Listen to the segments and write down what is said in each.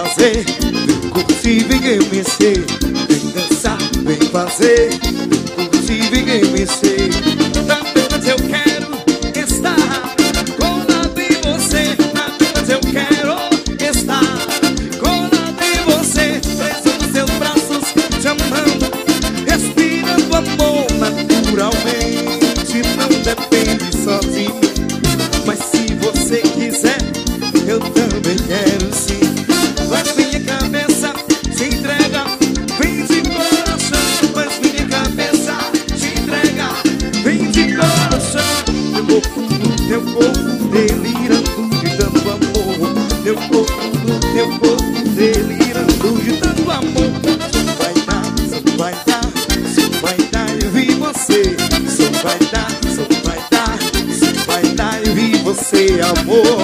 fazer, vem curtir, vem mexer, vem dançar, vem fazer, vem curtir, vem mexer. Apenas eu quero estar colado em você, apenas eu quero estar colado em você, preso nos seus braços, te amando, respirando amor naturalmente. Não depende só de mim, mas se você quiser, eu também quero sim. Mas minha cabeça se entrega, vem de coração. Mas minha cabeça se entrega, vem de coração. Teu corpo delirando de tanto amor. Teu corpo delirando de tanto amor. Só vai dar, só vai dar, só vai dar, eu vi você. Só vai dar, só vai dar, só vai dar, eu vi você, amor.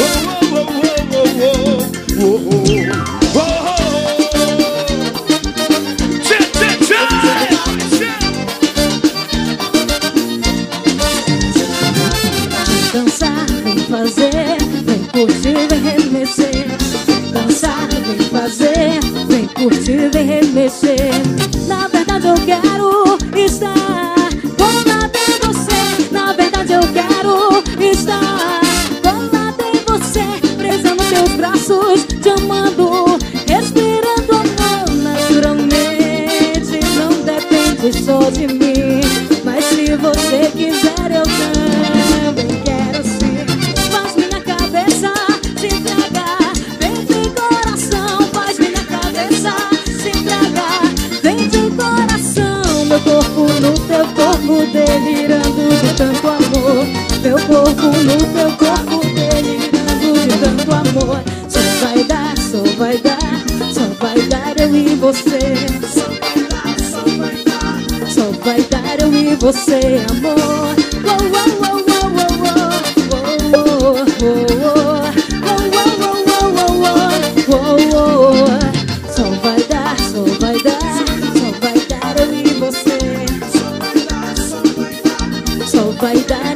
Dançar, vem fazer, vem curtir, vem remexer. Dançar, vem fazer, vem curtir, vem remexer. Na verdade eu quero estar colado em você. Na verdade eu quero estar colado em você, presa nos seus braços, te amando, respirando amor naturalmente. Não depende só de mim, mas se você quiser eu também quero sim. Faz minha cabeça se entregar, vem de coração. Faz minha cabeça se entregar, vem de coração. Meu corpo no teu corpo delirando de tanto amor. Meu corpo no teu corpo delirando de tanto amor. Só vai dar, só vai dar, só vai dar eu e você. Só vai dar, só vai dar, só vai dar eu e você, amor. Oh, oh, oh, oh, oh, oh, oh, oh, oh, oh, oh. Só vai dar, só vai dar, só vai dar eu e você. Só vai dar, só vai dar, só vai dar